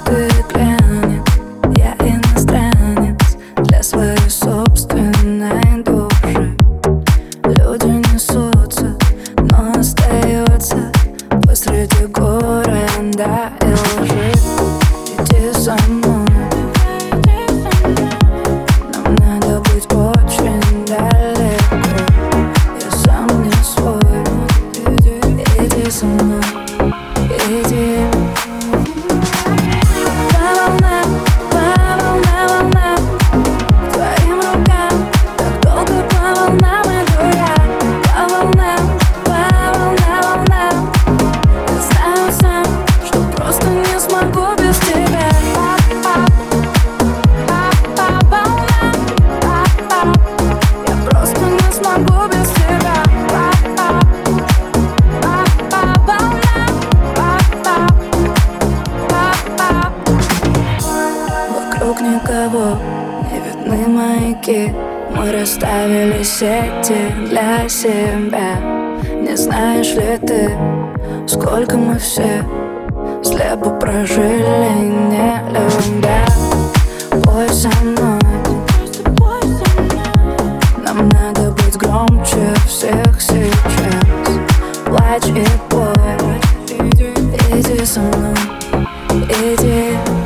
ты глянет, я иностранец для своей собственной души. Люди несутся, но остается посреди города и лжи. Иди со мной, нам надо быть очень далеко. Я сам не свой. Иди со мной, иди. По волнам, к твоим рукам. Так долго по волнам иду я. По волнам, я знаю сам, что просто не смогу без тебя. По волнам, я просто не смогу без тебя. Вокруг никого, не видны маяки. Мы расставили сети для себя. Не знаешь ли ты, сколько мы все слепо прожили, не любя? Пой со мной, нам надо быть громче всех сейчас. Плачь и пой, иди со мной, иди.